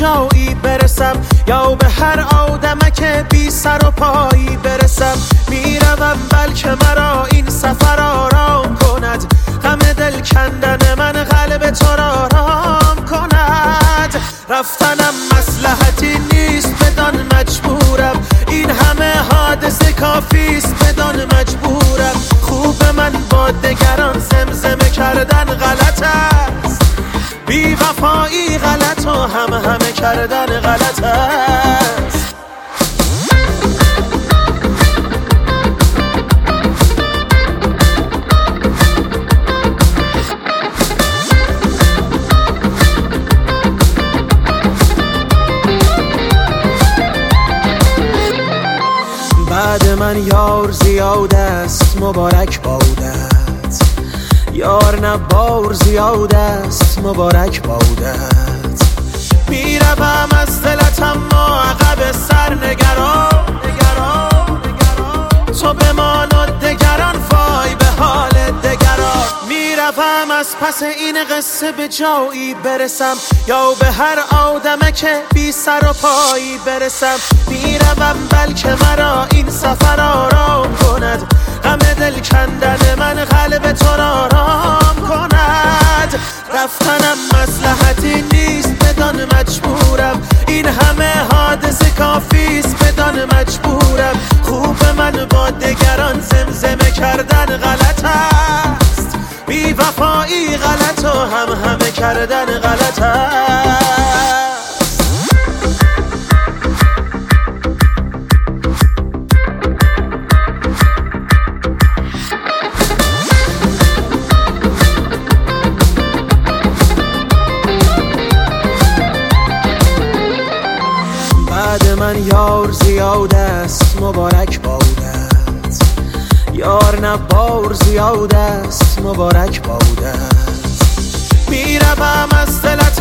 جایی برسم یا به هر آدمک بی سر و پایی برسم. میروم بلکه مرا این سفر آرام کند، غم دل کندن من قلب تو را آرام کند. رفتنم مصلحتی نیست بدان مجبورم، این همه حادثه کافیست بدان مجبورم. خوب من با دگران زمزمه کردن غلط است، بی وفایی غلط و همه کردن غلط است. بعد من یار زیاد است مبارک بادت، یار نه بار زیاد است مبارک بادت. میروم از دلت اما عقب سر نگران، تو بمان و دگران وای به حال دگران. میروم از پس این قصه به جایی برسم یا به هر آدمک بی سر و پایی برسم. میروم بلکه مرا این سفر آرام کند، غم دل کندن من قلب تو را آرام کند. رفتنم مصلحتی نیست بدان مجبورم، این همه حادثه کافیست بدان مجبورم. خوب من با دگران زمزمه کردن غلط است، بی وفایی غلط و همه کردن غلط است. بعد من یار زیاد است مبارک بادت، یار نه بار زیاد است مبارک بادت. میروم از دلت